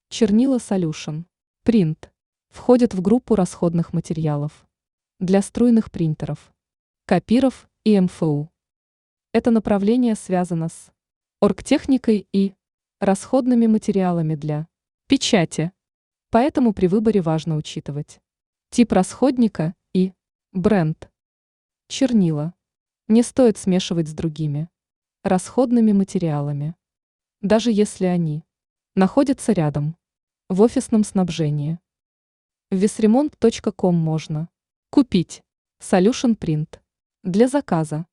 Чернила Solution. Принт. Входит в группу расходных материалов для струйных принтеров, копиров и МФУ. Это направление связано с оргтехникой и расходными материалами для печати. Поэтому при выборе важно учитывать тип расходника и бренд. Чернила не стоит смешивать с другими расходными материалами, даже если они находятся рядом в офисном снабжении. В весремонт.ком можно купить Solution Print для заказа